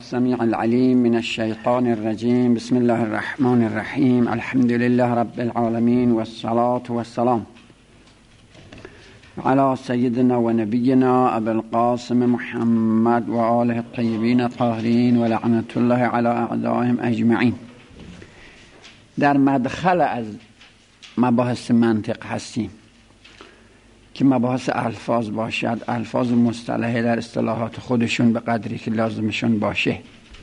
السميع العليم من الشيطان الرجيم. بسم الله الرحمن الرحيم. الحمد لله رب العالمين، والصلاة والسلام على سيدنا ونبينا أبي القاسم محمد وآله الطيبين الطاهرين ولعنة الله على أعدائهم أجمعين. در مدخل از مباحث منطق هستیم که مباحث الفاظ باشد، الفاظ مصطلحه در اصطلاحات خودشون به قدری که لازمشون باشه.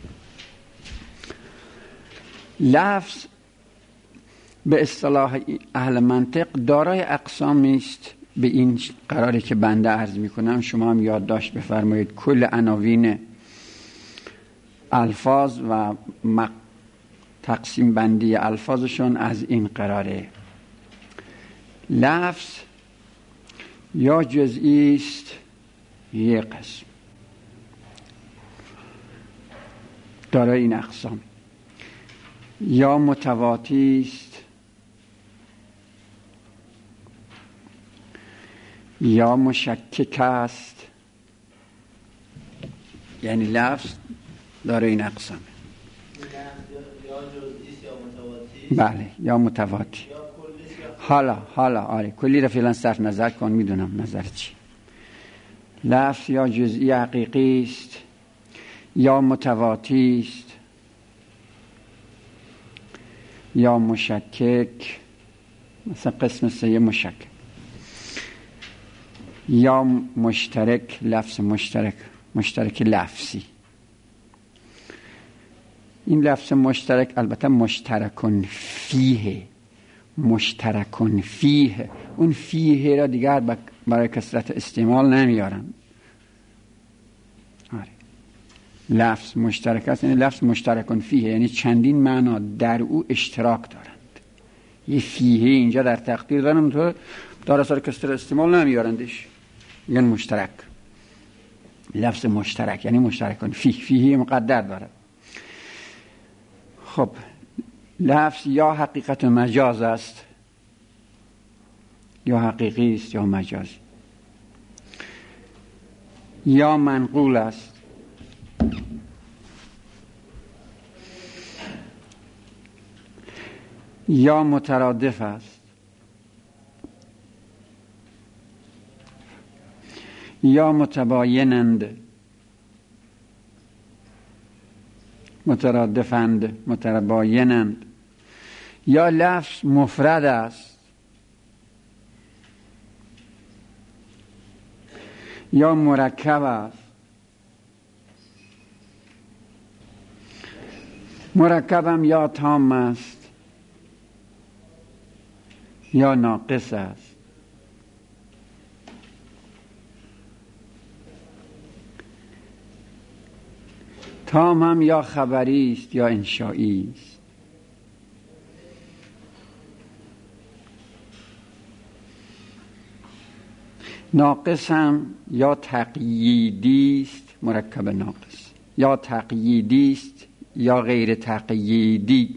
لفظ به اصطلاح اهل منطق دارای اقسامی است. به این قراری که بنده عرض میکنم شما هم یادداشت بفرمایید. کل عناوین الفاظ و تقسیم بندی الفاظشون از این قراره. لفظ یا جزئی است یک قسم، دارای این اقسام، یا متواتی است یا مشکک است. یعنی لفظ دارای این اقسام. بله، یا متواتی. حالا آره کلی را فعلا صرف نظر کن، میدونم نظر چی. لفظ یا جزئی حقیقی است یا متواتی است یا مشکک، مثلا قسم سه مشکک، یا مشترک. لفظ مشترک لفظی. این لفظ مشترک البته مشترکن فیه، اون فیه را دیگر برای کثرت استعمال نمیارن. آره. لفظ مشترک است، یعنی لفظ مشترکن فیه، یعنی چندین معنا در او اشتراک دارند. یه فیه اینجا در تقدیر دارن تو در اثر کثرت استعمال نمیارندش، یعنی مشترک. لفظ مشترک یعنی مشترکن فیه مقدر دارد. خب لفظ یا حقیقت مجاز است، یا حقیقی است یا مجازی، یا منقول است، یا مترادف است، یا متباینند، مترادفند، متباینند، یا لفظ مفرد است، یا مرکب است. مرکبم یا تام است یا ناقص است. تام هم یا خبری است یا انشایی است. ناقص هم یا تقییدی است، مرکب ناقص، یا تقییدی است یا غیر تقییدی.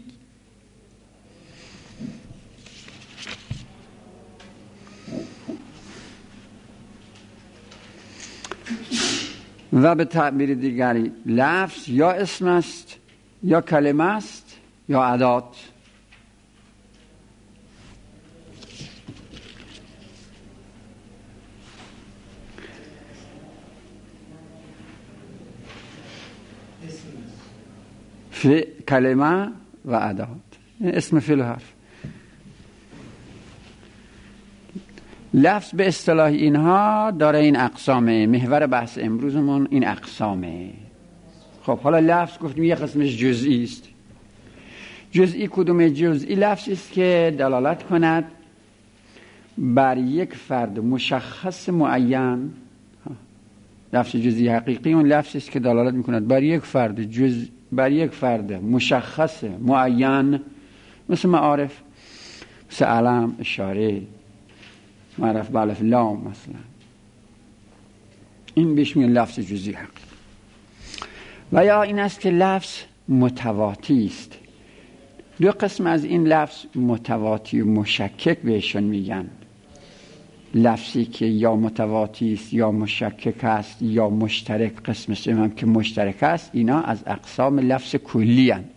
و به تعبیر دیگری لفظ یا اسم است یا کلمه است یا ادات. کلمه و ادات، اسم فعل حرف. لفظ به اصطلاح اینها داره این اقسامه. محور بحث امروزمون این اقسامه. خب حالا لفظ گفتیم یه قسمش جزئی است. جزئی کدوم؟ جزئی لفظی است که دلالت کند بر یک فرد مشخص معین. لفظ جزئی حقیقی اون لفظی است که دلالت میکند بر یک فرد مشخص معین، مثل معارف، مثل علم، اشاره، معرف با الف لام مثلا. این بهش میگن لفظ جزئی حقیقی. و یا این است که لفظ متواتی است. دو قسم از این لفظ، متواتی و مشکک بهشون میگن. لفظی که یا متواتی است یا مشکک است یا مشترک، قسم سوم هم که مشترک است، اینا از اقسام لفظ کلی اند.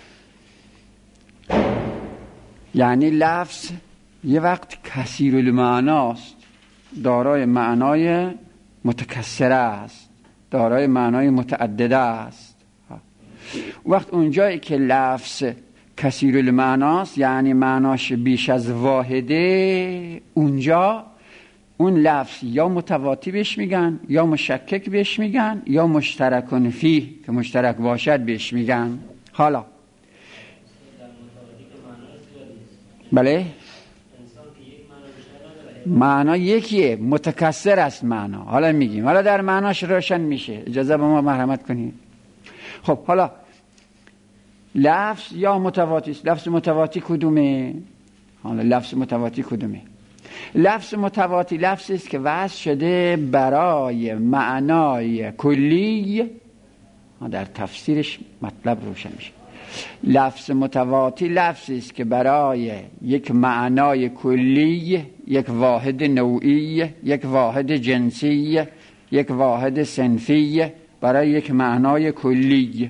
یعنی لفظ یه وقت کثیر المعناست، دارای معنای متکثره است، دارای معنای متعدده است. وقت اونجایی که لفظ کثیر المعناست یعنی معناش بیش از واحده، اونجا اون لفظ یا متواتی بهش میگن یا مشکک بهش میگن یا مشترکون فیه که مشترک باشد بهش میگن. حالا بله معنا یکیه، متکثر است معنا. حالا میگیم، حالا در معناش روشن میشه. اجازه به ما مرحمت کنید. خب حالا لفظ یا متواتی است. لفظ متواتی کدومه؟ حالا لفظ متواتی کدومه؟ لفظ متواتی لفظی است که وضع شده برای معنای کلی. در تفسیرش مطلب روشن میشه. لفظ متواتی لفظی است که برای یک معنای کلی، یک واحد نوعی، یک واحد جنسی، یک واحد صنفی، برای یک معنای کلی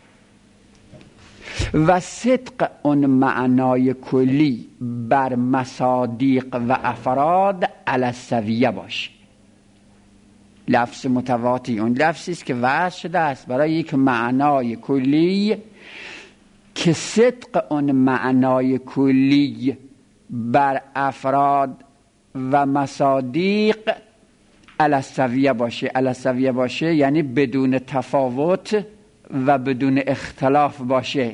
و صدق اون معنای کلی بر مصادیق و افراد علی السویه باشه. لفظ متواتی اون لفظی است که وضع شده است برای یک معنای کلی که صدق اون معنای کلی بر افراد و مصادیق علی السویه باشه. علی السویه باشه یعنی بدون تفاوت و بدون اختلاف باشه.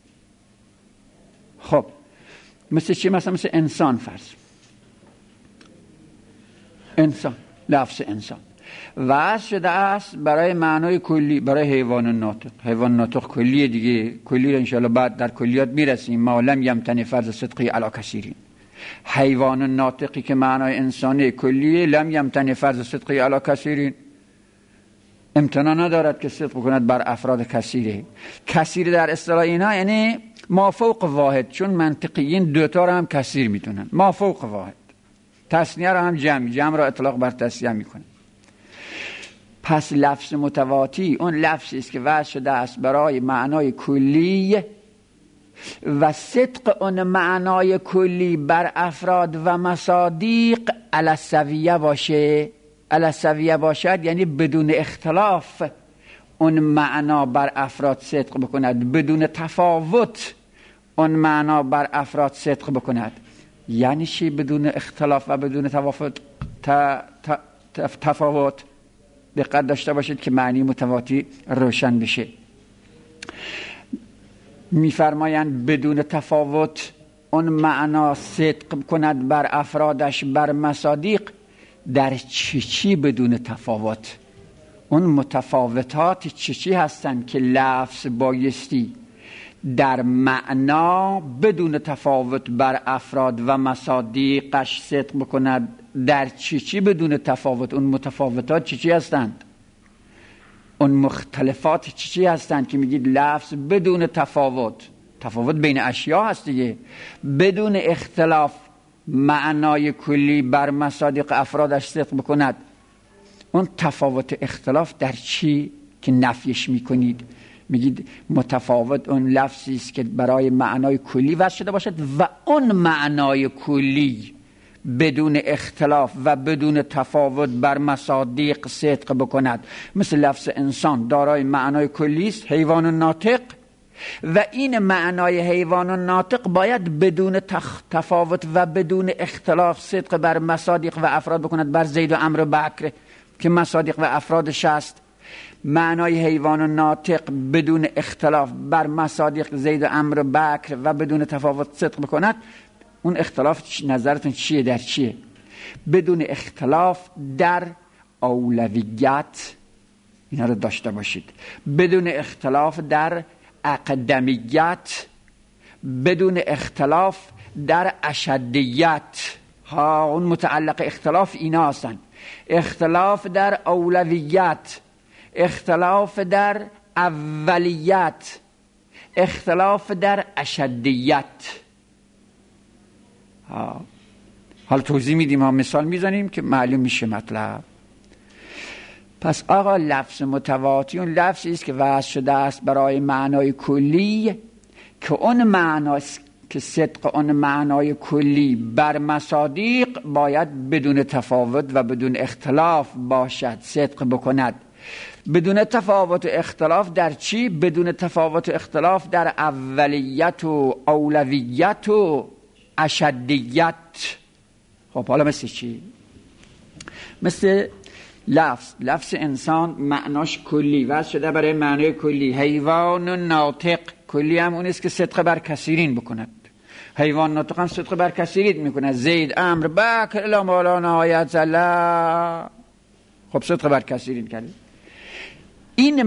خب مثل چی؟ مثل انسان فرض. انسان، لفظ انسان وضع شده است برای معنای کلی، برای حیوان ناطق. حیوان ناطق کلیه دیگه، کلی رو انشاءالله بعد در کلیات میرسیم. ما لم یمتنع فرض صدقی علی کثیرین. حیوان ناطقی که معنای انسانی کلیه، لم یمتنع فرض صدقی علی کثیرین، امتناع ندارد که صدق کند بر افراد کثیره. کثیر در اصطلاح اینا یعنی ما فوق واحد، چون منطقیین دوتا رو هم کثیر میتونن. ما فوق واحد، تثنیه رو هم جمع را اطلاق بر تثنیه میکنن. پس لفظ متواتی اون لفظی است که وضع شده است برای معنای کلی و صدق اون معنای کلی بر افراد و مصادیق علی السویه باشه. علی السویه باشد یعنی بدون اختلاف اون معنا بر افراد صدق بکند، بدون تفاوت اون معنا بر افراد صدق بکند. یعنی چی بدون اختلاف و بدون تفاوت؟ دقت داشته باشید که معنی متواتی روشن بشه. میفرمایند بدون تفاوت اون معنا صدق کند بر افرادش بر مصادیق. در چی بدون تفاوت؟ اون متفاوتات چی هستند که لفظ بایستی در معنا بدون تفاوت بر افراد و مصادیقش صدق بکند؟ در چی بدون تفاوت؟ اون متفاوتات چی هستند؟ اون مختلفات چی هستند که میگید لفظ بدون تفاوت؟ تفاوت بین اشیا هست دیگه. بدون اختلاف معنای کلی بر مصادیق افرادش صدق بکند. اون تفاوت اختلاف در چی که نفیش میکنید؟ میگید متفاوت اون لفظی است که برای معنای کلی وضع شده باشد و اون معنای کلی بدون اختلاف و بدون تفاوت بر مصادیق صدق بکند. مثل لفظ انسان دارای معنای کلی است، حیوان ناطق، و این معنای حیوان ناطق باید بدون تفاوت و بدون اختلاف صدق بر مصادیق و افراد بکند، بر زید و عمرو و بکر که مصادیق و افرادش است. معنای حیوان ناطق بدون اختلاف بر مصادیق زید و عمرو و بکر و بدون تفاوت صدق بکند. اون اختلاف نظرتون چیه؟ در چیه؟ بدون اختلاف در اولویت، اینا رو داشته باشید. بدون اختلاف در اقدمیت، بدون اختلاف در اشدیت. اون متعلق اختلاف اینا هستن. اختلاف در اولویت، اختلاف در اولیت، اختلاف در اشدیت. حالا توضیح میدیم، ها مثال میزنیم که معلوم میشه مطلب. پس آقا لفظ متواتی اون لفظی است که وضع شده است برای معنای کلی، که اون معناست که صدق اون معنای کلی بر مصادیق باید بدون تفاوت و بدون اختلاف باشد، صدق بکند. بدون تفاوت و اختلاف در چی؟ بدون تفاوت و اختلاف در اولیت و اولویت و اشدیت. خب حالا مثل چی؟ مثل لفظ انسان معناش کلی وضع شده برای معنای کلی. حیوان و ناطق کلی هم اون است که صدق بر کثیرین بکند. حیوان ناطق هم صدق بر کثیرین میکند. زید امر بکر الا مالا نهایت زلا. خب صدق بر کثیرین کرد. این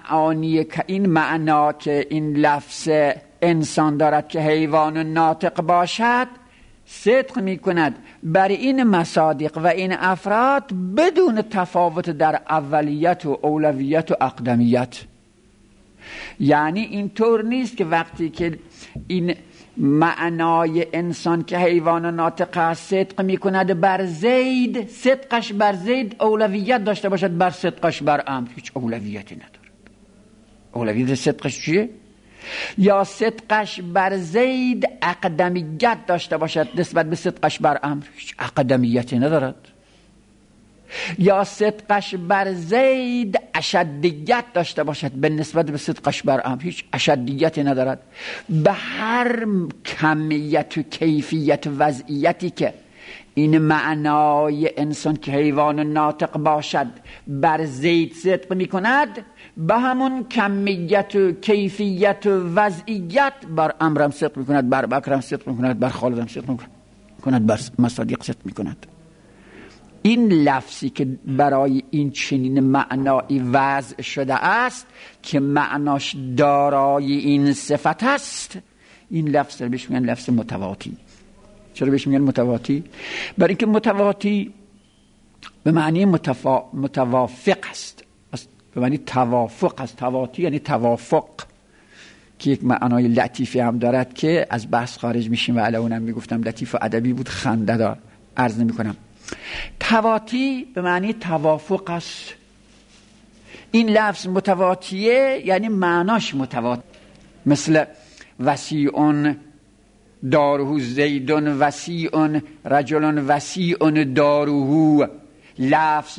معنا که این لفظ انسان دارد که حیوان و ناطق باشد، صدق می کند بر این مصادیق و این افراد بدون تفاوت در اولیت و اولویت و اقدمیت. یعنی اینطور نیست که وقتی که این معنای انسان که حیوان ناطق است صدق می کند بر زید، صدقش بر زید اولویت داشته باشد بر صدقش بر امر، هیچ اولویتی ندارد. اولویت صدقش چیه؟ یا صدقش بر زید اقدمیت داشته باشد نسبت به صدقش بر امر، هیچ اقدمیتی ندارد. یا صدقش بر زید اشدیت داشته باشد به نسبت به صدقش بر امر، هیچ اشدیتی ندارد. به هر کمیت و کیفیت و وضعیتی که این معنای انسان که حیوان ناطق باشد بر زید صدق می کند، به همون کمیت و کیفیت و وضعیت بر امرم صدق می کند، بر بکرم صدق می کند، بر خالدم صدق می کند، بر مصادیق صدق می کند. این لفظی که برای این چنین معنایی وضع شده است که معناش دارای این صفت است، این لفظ رو بهش میگن لفظ متواتی. چرا بهش میگن متواتی؟ برای اینکه متواتی به معنی متوافق است، به معنی توافق است. تواتی یعنی توافق، که یک معنای لطیفی هم دارد که از بحث خارج میشیم و علی اونم میگفتم لطیف و ادبی بود، خنده دار عرض نمیکنم. تواتی به معنی توافق است. این لفظ متواتیه یعنی معناش متوات، مثل وسیعون داره زیدون وسیعون رجلون وسیعون داره. لفظ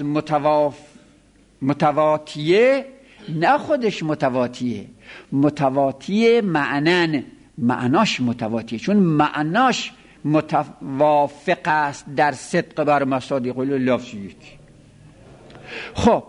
متواتیه، نه خودش متواتیه، متواتیه معناش متواتیه، چون معناش متوافق است در صدق بر مصادیق لفظ یکی. خب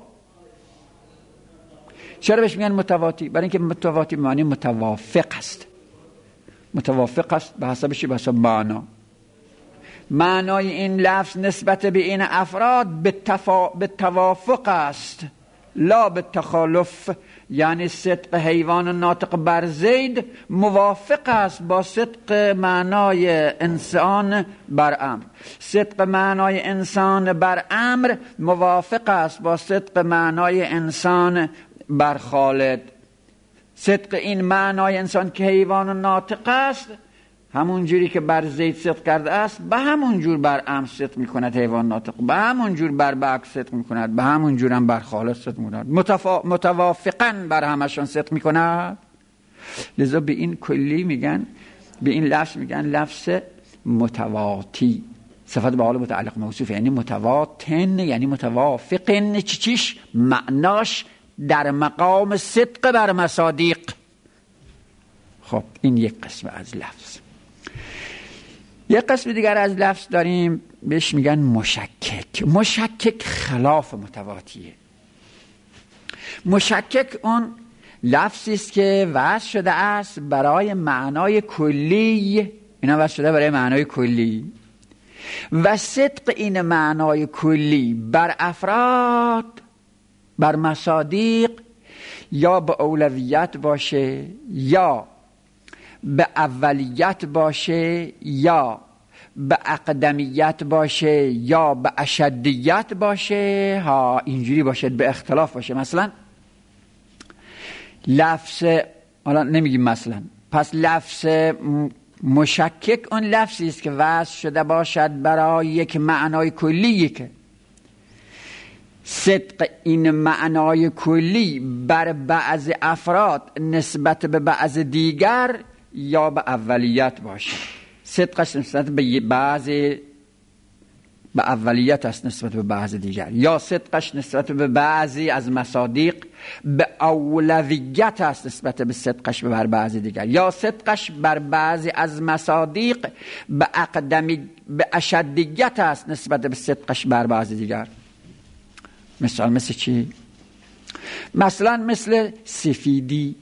چرا بهش میگن متواتی؟ برای اینکه متواتی معنی متوافق است. متوافق است به حسب چی؟ به حسب معنا. معنای این لفظ نسبت به این افراد به توافق است، لا به تخالف. یعنی صدق حیوان ناطق بر زید موافق است با صدق معنای انسان بر امر. صدق معنای انسان بر امر موافق است با صدق معنای انسان بر خالد. صدق این معنای انسان که حیوان ناطق است همون جوری که بر زید صدق کرده است به همون جور بر امر صدق میکند حیوان ناطق، به همون جور بر بکر صدق میکند، به همون جور هم بر خالد صدق میکند، متوافقا بر همشون صدق میکند. لذا به این کلی میگن، به این لفظ میگن لفظ متواتی. صفت به حال متعلق موصوف یعنی متواتن، یعنی متوافقن. چیش معناش در مقام صدق بر مصادیق. خب این یک قسم از لفظ. یک قسم دیگر از لفظ داریم بهش میگن مشکک. مشکک خلاف متواتیه. مشکک اون لفظی است که وضع شده است برای معنای کلی، اینا وضع شده برای معنای کلی و صدق این معنای کلی بر افراد، بر مصادیق، یا به اولویت باشه یا به اولیت باشه یا به اقدمیت باشه یا به اشدیت باشه، ها اینجوری باشه، به اختلاف باشه. مثلا لفظ، حالا نمیگیم مثلا، پس لفظ مشکک اون لفظی است که وضع شده باشد برای یک معنای کلی، که صدق این معنای کلی بر بعض افراد نسبت به بعض دیگر یا به اولیت باشد. صدقش نسبت به بعضی به اولیت است نسبت به بعض دیگر، یا صدقش نسبت به بعضی از مصادیق به اولویت است نسبت به صدقش بر بعضی دیگر، یا صدقش بر بعضی از مصادیق به اشدیت است نسبت به صدقش بر بعضی دیگر. مثل چی؟ مثلا مثل سفیدی،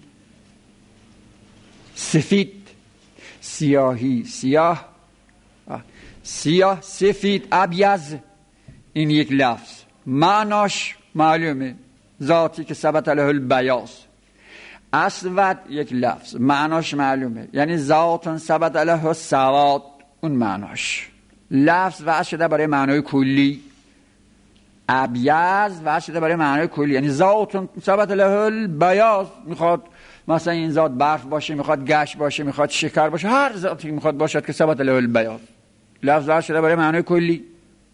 سفید، سیاهی، سیاه، سیاه، سفید، ابیض. این یک لفظ معناش معلومه، ذاتی که ثبت له البیاض. اسود یک لفظ معناش معلومه، یعنی ذات ثبت له السواد، اون معناش. لفظ وضع شده برای معنای کلی. ابیض وضع شده برای معنای کلی، یعنی ذات ثبت له البیاض. میخواد مثلا این ذات برف باشه، میخواد گشت باشه، میخواد شکر باشه، هر ذاتی میخواد باشد که ثبت له البیاض. لفظ وضع شده برای معنای کلی.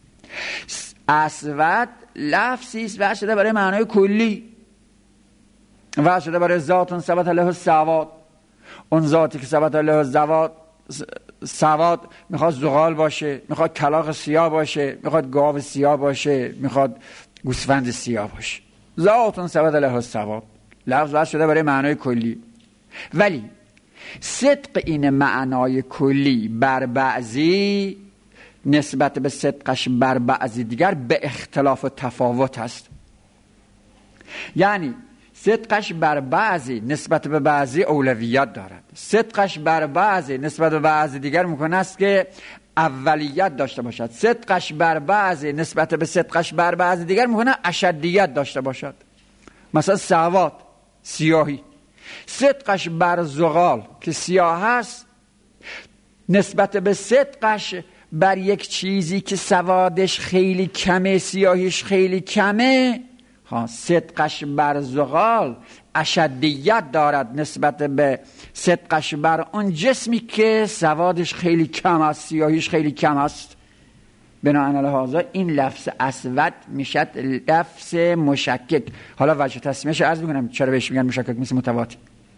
اسود لفظی است وضع شده برای معنای کلی، وضع شده برای ذات ثبت له السواد. اون ذاتی که ثبت له سواد میخواد زغال باشه، میخواد کلاغ سیاه باشه، میخواد گاو سیاه باشه، میخواد گوسفند سیاه باشه. ذات ثبت له السواد. لفظ وضع شده برای معنای کلی. ولی صدق این معنای کلی بر بعضی نسبت به صدقش بر بعضی دیگر به اختلاف و تفاوت است. یعنی صدقش بر بعضی نسبت به بعضی اولویت دارد، صدقش بر بعضی نسبت به بعضی دیگر ممکن است که اولیت داشته باشد، صدقش بر بعضی نسبت به صدقش بر بعضی دیگر ممکن است اشدیت داشته باشد. مثلا سواد، سیاهی، صدقش بر زغال که سیاه است نسبت به صدقش بر یک چیزی که سوادش خیلی کمه، سیاهیش خیلی کمه، صدقش بر زغال اشدیت دارد نسبت به صدقش بر اون جسمی که سوادش خیلی کم است، سیاهیش خیلی کم است. بنابراین این لفظ اسود میشد لفظ مشکک. حالا وجه تصمیمش عرض میکنم چرا بهش میگن مشکک، مثل متواتی.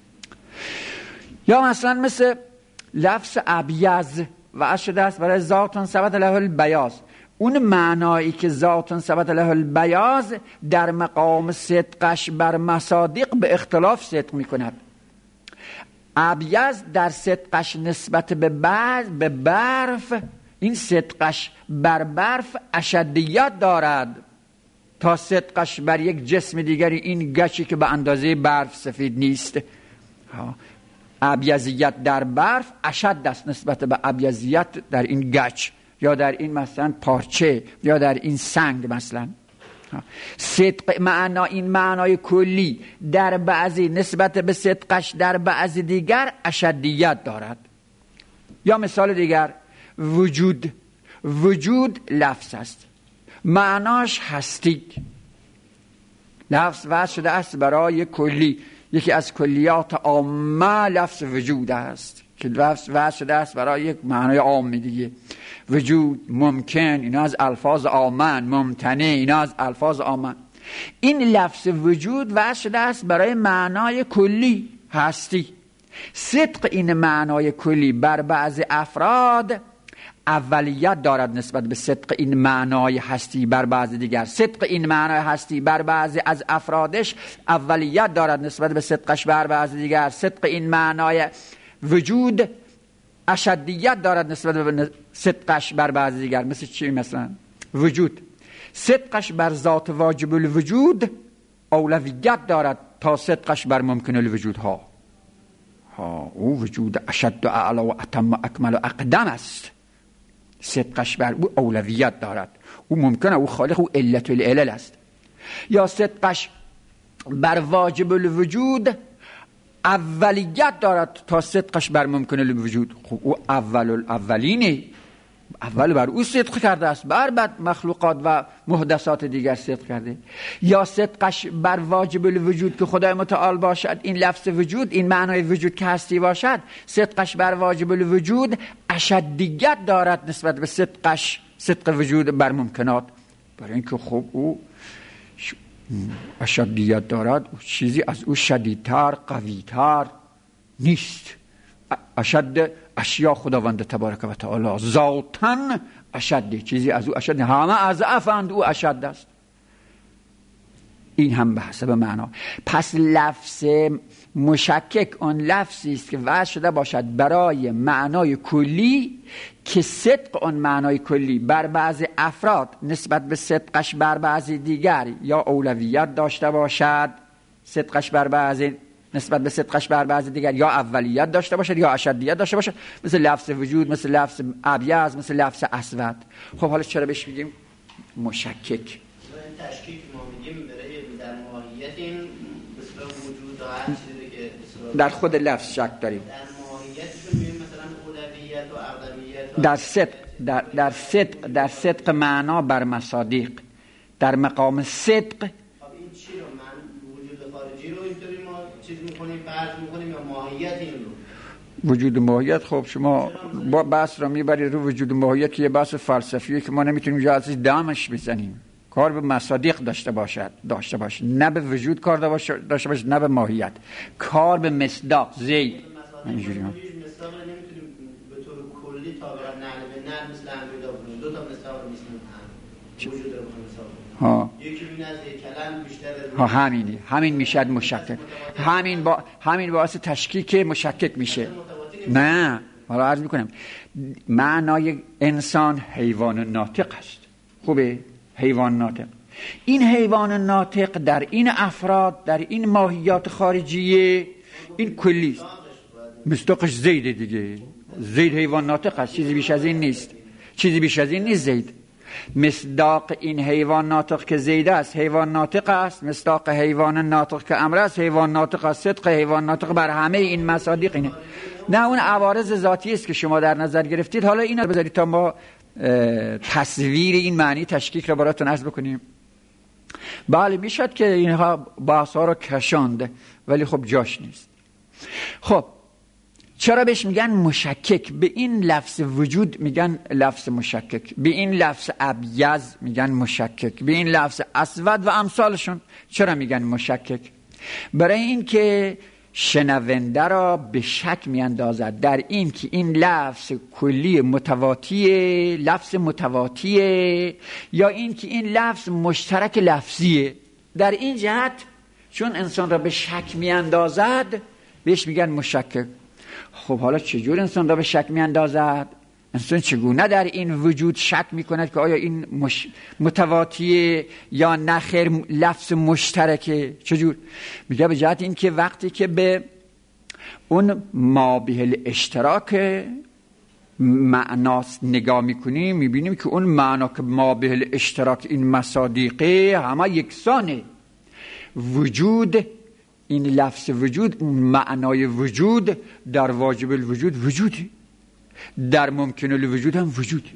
یا مثلا مثل لفظ ابیض و شده است برای ذات ثبت له البیاض. اون معنایی که ذات ثبت له البیاض در مقام صدقش بر مصادیق به اختلاف صدق میکند. ابیض در صدقش نسبت به برف، این صدقش بر برف اشدیت دارد تا صدقش بر یک جسم دیگری، این گچی که به اندازه برف سفید نیست. ابیضیت در برف اشد است نسبت به ابیضیت در این گچ یا در این مثلا پارچه یا در این سنگ مثلا. صدق معنا، این معنای کلی در بعضی نسبت به صدقش در بعضی دیگر اشدیت دارد. یا مثال دیگر وجود. وجود لفظ است، معناش هستی. لفظ وضع شده است برای کلی. یکی از کلیات عامه لفظ وجود است که لفظ وضع شده است برای یک معنای عام دیگه. وجود، ممکن، اینا از الفاظ عامن، ممتنع، اینا از الفاظ عامن. این لفظ وجود وضع شده است برای معنای کلی، هستی. صدق این معنای کلی بر بعض افراد اولیت دارد نسبت به صدق این معنای هستی بر بعض دیگر. صدق این معنای هستی بر بعضی از افرادش اولیت دارد نسبت به صدقش بر بعض دیگر. صدق این معنای وجود اشدیت دارد نسبت به صدقش بر بعض دیگر. مثل چی؟ مثلا وجود صدقش بر ذات واجب الوجود اولویت دارد تا صدقش بر ممکن الوجود ها. او وجود اشد و اعلی و اتم و اکمل و اقدم است، صدقش بر او اولویت دارد. او ممکنه، او خالق، او علت العلل است. یا صدقش بر واجب الوجود اولیت دارد تا صدقش بر ممکن الوجود. خب او اول الاولینه، اول بر او صدق کرده است، بعد مخلوقات و محدثات دیگر صدق کرده. یا صدقش بر واجب الوجود که خدای متعال باشد، این لفظ وجود، این معنای وجود که هستی باشد، صدقش بر واجب الوجود اشدیت دارد نسبت به صدق وجود بر ممکنات. برای اینکه خب او اشدیت دارد، چیزی از او شدیدتر قویتر نیست. اشد اشیا خداوند تبارک و تعالی ذاتن اشد، چیزی از او اشد، همه از افند او اشد است. این هم به حسب معنا. پس لفظ مشکک آن لفظی است که وضع شده باشد برای معنای کلی که صدق آن معنای کلی بر بعض افراد نسبت به صدقش بر بعض دیگر یا اولویت داشته باشد، صدقش بر بعض نسبت به صدقش بر بعض دیگر یا اولیت داشته باشد یا اشدیت داشته باشد، مثل لفظ وجود، مثل لفظ ابیض، مثل لفظ اسود. خب حالا چرا بهش میگیم مشکک؟ تشکیک ما میگیم برای در ماهیت این بسیار وجود و هر چیزی که در خود لفظ شک داریم. در ماهیتش میگیم مثلا اولویت و اقدمیت در صدق معنا بر مصادیق، در مقام صدق. خب این چی رو من وجود خارجی رو اینطوری ما چیز میکنیم فرض میکنیم یا ماهیت این رو؟ وجود ماهیت، خب شما با بحث را میبرید رو وجود ماهیت که یه بحث فلسفیه که ما نمیتونیم جا ازش دمش بزنیم. کار به مصادیق داشته باشه، نه به وجود کار داشته باشه، نه به ماهیت. کار به مصداق زید اینجوری ها. مصداق نمیتونیم به طور کلی تا برای نقل به نقل مثل انگویدا بکنیم. دو تا مصداق رو میسنیم وجود رو بکنیم. یکی این از کلم بیشتر همین میشد مشکک. همین باعث تشکیک مشکک میشه. نه حالا عرض میکنم معنای انسان حیوان ناطق است. خوبه؟ حیوان ناطق. این حیوان ناطق در این افراد، در این ماهیات خارجیه، این کلی است. مصداقش زید دیگه. زید حیوان ناطق است، چیزی بیش از این نیست. زید. مصداق این حیوان ناطق که زید است حیوان ناطق است، مصداق حیوان ناطق که امر است حیوان ناطق است. صدق حیوان ناطق بر همه این مصادیق اینه. نه اون عوارض ذاتی است که شما در نظر گرفتید. حالا اینا بذارید تا ما تصویر این معنی تشکیک را براتون عرض بکنیم. بله میشد که اینها بحث ها را کشاند، ولی خب جاش نیست. خب چرا بهش میگن مشکک؟ به این لفظ وجود میگن لفظ مشکک، به این لفظ ابیض میگن مشکک، به این لفظ اسود و امثالشون چرا میگن مشکک؟ برای این که شنونده را به شک میاندازد در این که این لفظ کلی متواتیه، لفظ متواتیه، یا این که این لفظ مشترک لفظیه. در این جهت چون انسان را به شک میاندازد بهش میگن مشکک. خب حالا چجور انسان را به شک میاندازد؟ انسان چگونه در این وجود شک میکند که آیا این متواتیه یا نخیر لفظ مشترکه؟ چجور؟ میگه به جهت این که وقتی که به اون ما به الاشتراک معناست نگاه میکنیم میبینیم که اون معنا که ما به الاشتراک این مصادیقه همه یکسانه. وجود، این لفظ وجود، معنای وجود در واجب الوجود وجودی، در ممکن الوجود هم وجودی.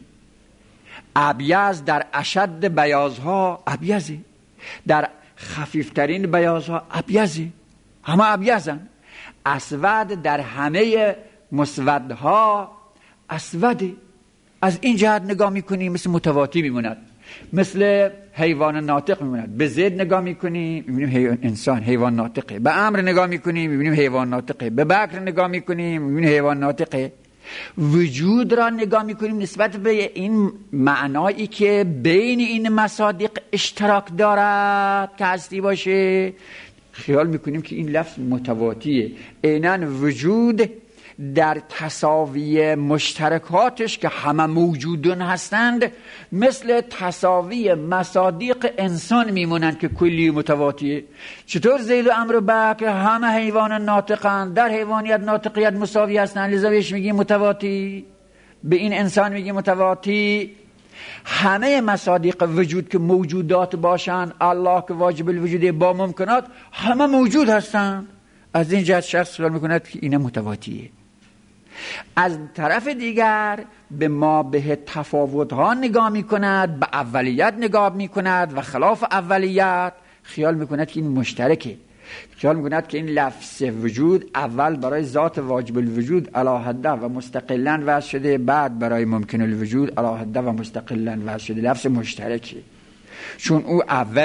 ابیض در اشد بیاضها ابیضی، در خفیفترین بیاضها ابیضی، همه ابیضن. اسود در همه مسودها اسودی. از این جهت نگاه میکنیم مثل متواتی میموند، مثل حیوان ناطق میموند. به زید نگاه میکنیم میبینیم انسان حیوان ناطقه، به امر نگاه میکنیم میبینیم حیوان ناطقه، به بکر نگاه میکنیم میبینیم حیوان ناطقه. وجود را نگاه میکنیم نسبت به این معنایی که بین این مصادیق اشتراک دارد که هستی باشه، خیال میکنیم که این لفظ متواتیه. عیناً وجود در تساوی مشترکاتش که همه موجودون هستند مثل تساوی مصادیق انسان میمونند که کلی متواتیه. چطور زید و امر و بکر همه حیوان ناطقند، در حیوانیت ناطقیت مساوی هستند، لذا بهش میگیم متواتی. به این انسان میگیم متواتی. همه مصادیق وجود که موجودات باشند، الله که واجب الوجوده با ممکنات، همه موجود هستند. از این جهت شخص خیال میکند که اینه متواتیه. از طرف دیگر به ما به تفاوت‌ها نگاه می‌کند، به اولیت نگاه می‌کند و خلاف اولیت خیال می‌کند که این مشترکه. خیال می‌کند که این لفظ وجود اول برای ذات واجب الوجود علاهده و مستقلاً وضع شده، بعد برای ممکن الوجود علاهده و مستقلاً وضع شده. لفظ مشترکه، چون او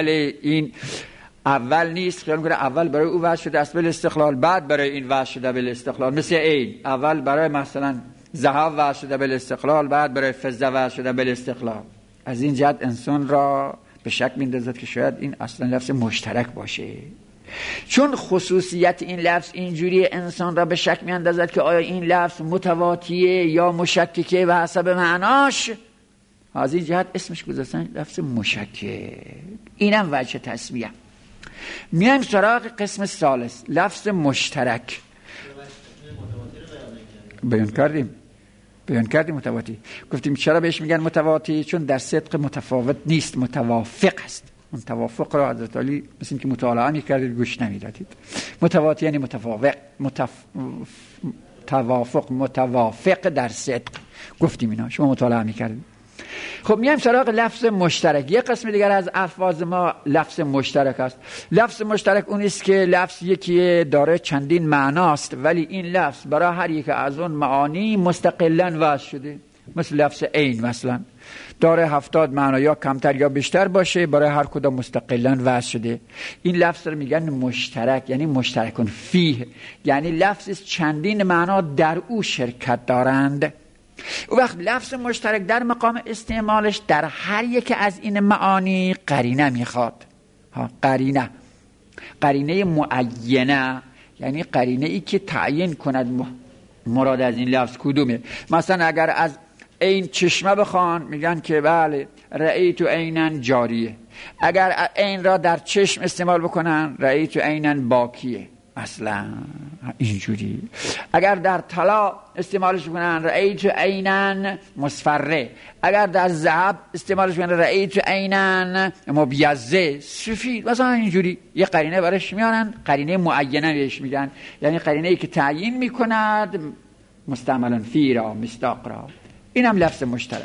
اول نیست. خیال می‌کنه اول برای او وضع شده است بالاستقلال، بعد برای این وضع شده بالاستقلال. مثل این اول برای مثلا ذهب وضع شده بالاستقلال، بعد برای فضه وضع شده بالاستقلال. از این جهت انسان را به شک می‌اندازد که شاید این اصلا لفظ مشترک باشه، چون خصوصیت این لفظ اینجوری انسان را به شک می‌اندازد که آیا این لفظ متواتیه یا مشککه به حسب معناش. از این جهت اسمش گذاشتن لفظ مشکک. اینم وجه تسمیه. میایم سراغ قسم ثالث، لفظ مشترک. بیان کردیم متواتی. گفتیم چرا بهش میگن متواتی؟ چون در صدق متفاوت نیست، متوافق است. اون توافق را حضرت علی مثل این که مطالعه میکردید گوش نمیدادید. متواتی یعنی متوافق در صدق. گفتیم اینا شما مطالعه میکردید. خب میایم سراغ لفظ مشترک. یک قسم دیگر از الفاظ ما لفظ مشترک است. لفظ مشترک اون است که لفظ یکی داره چندین معناست، ولی این لفظ برای هر یک از اون معانی مستقلاً وضع شده. مثل لفظ عین مثلا داره 70 معنا، یا کمتر یا بیشتر باشه، برای هر کدام مستقلاً وضع شده. این لفظ رو میگن مشترک، یعنی مشترکون فیه، یعنی لفظ چندین معنا در او شرکت دارند. او وقت لفظ مشترک در مقام استعمالش در هر یک از این معانی قرینه میخواد. قرینه معینه، یعنی قرینه ای که تعیین کند مراد از این لفظ کدومه. مثلا اگر از این چشمه بخوان میگن که بله رأیت عینن جاریه. اگر این را در چشم استعمال بکنن رأیت عینن باکیه اصلا اینجوری. اگر در طلا استعمالش کنن رأیت عینن مصفره. اگر در ذهب استعمالش کنن رأیت عینن مبیضه سفید مثلا اینجوری. یه قرینه برش میارن، قرینه معینه بهش میگن، یعنی قرینه ای که تعیین میکند مستعملا فی را، مصداق را. اینم لفظ مشترک.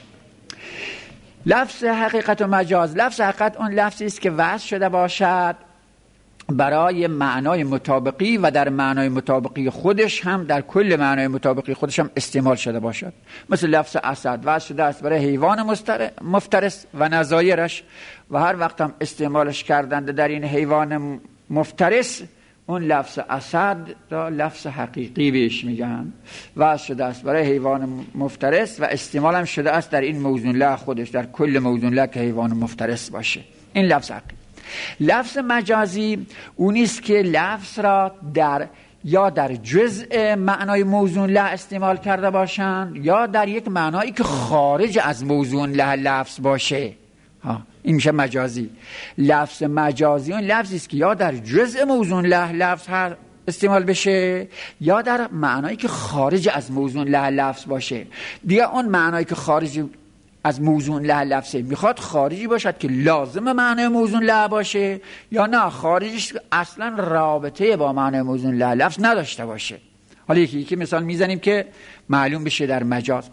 لفظ حقیقت و مجاز. لفظ حقیقت اون لفظی است که وضع شده باشد برای معنای مطابقی و در معنای مطابقی خودش هم در کل معنای مطابقی خودش هم استعمال شده باشد. مثل لفظ اسد وضع شده است برای حیوان مفترس و نظایرش، و هر وقت هم استعمالش کردند در این حیوان مفترس، اون لفظ اسد را لفظ حقیقی بهش میگن. وضع شده است برای حیوان مفترس و استعمال هم شده است در این موزون له خودش، در کل موزون له که حیوان مفترس باشه. این لفظ حقیقی. لفظ مجازی اونیست که لفظ را یا در جزء معنای موزون له استعمال کرده باشند، یا در یک معنایی که خارج از موزون له لفظ باشه. این میشه مجازی. لفظ مجازی اون لفظی است که یا در جزء موزون له لفظ استعمال بشه، یا در معنایی که خارج از موزون له لفظ باشه. دیگه اون معنایی که خارج از موزون له لفظه میخواد خارجی باشد که لازم معنای موزون له باشه، یا نه خارجش اصلا رابطه با معنای موزون له لفظ نداشته باشه. حالا یکی مثال میزنیم که معلوم بشه در مجاز.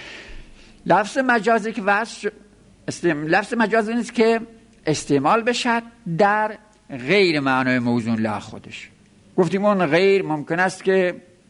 لفظ مجازی که لفظ مجاز نیست که استعمال بشد در غیر معنای موزون له خودش. گفتیم اون غیر ممکن است که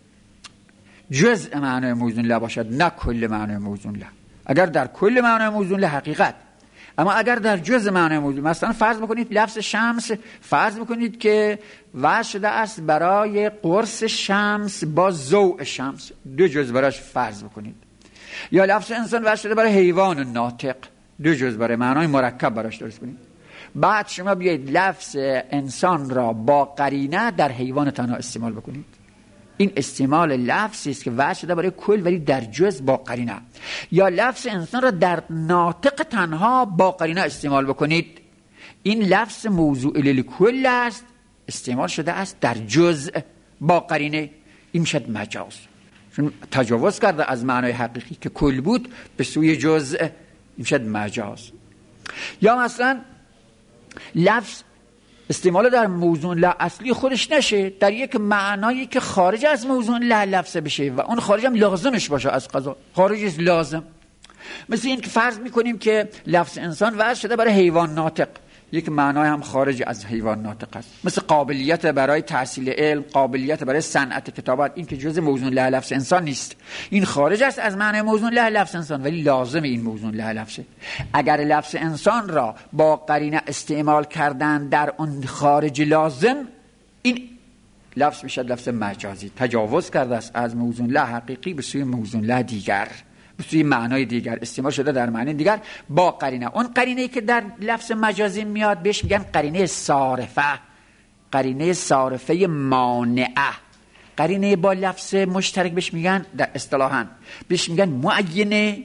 جزء معنای موزون له باشد، نه کل معنای موزون له. اگر در کل معنای موزون له حقیقت، اما اگر در جزء معنای موزون، مثلا فرض بکنید لفظ شمس، فرض بکنید که وضع شده است برای قرص شمس با ضوء شمس، دو جزء براش فرض بکنید. یا لفظ انسان وضع شده برای حیوان ناطق، دو جزء برای معنای مرکب براش درست کنید. بعد شما بیایید لفظ انسان را با قرینه در حیوان تنها استعمال بکنید. این استعمال لفظی است که وضع شده برای کل ولی در جزء با قرینه. یا لفظ انسان را در ناطق تنها با قرینه استعمال بکنید. این لفظ موضوع للکل است، استعمال شده است در جزء با قرینه. این میشد مجاز، چون تجاوز کرده از معنای حقیقی که کل بود به سوی جزء. این میشد مجاز. یا مثلا لفظ استعمال در موضوع له اصلی خودش نشه، در یک معنایی که خارج از موضوع له لفظ بشه و اون خارج هم لازمش باشه، از قضا خارج از لازم. مثل این که فرض میکنیم که لفظ انسان وضع شده برای حیوان ناطق، یک معنای هم خارج از حیوان ناطق است، مثل قابلیت برای تحصیل علم، قابلیت برای صنعت کتابت، این که جزء موضوع له لفظ انسان نیست، این خارج است از معنای موضوع له لفظ انسان، ولی لازم این موضوع له لفظه. اگر لفظ انسان را با قرینه استعمال کردن در اون خارج لازم، این لفظ میشد لفظ مجازی، تجاوز کرده است از موضوع له حقیقی به سوی موضوع له دیگر، به سوی معنای دیگر، استعمال شده در معنی دیگر با قرینه. اون قرینه‌ای که در لفظ مجازی میاد بهش میگن قرینه صارفه، قرینه صارفه مانعه. قرینه با لفظ مشترک بهش میگن در اصطلاحاً بهش میگن معینه،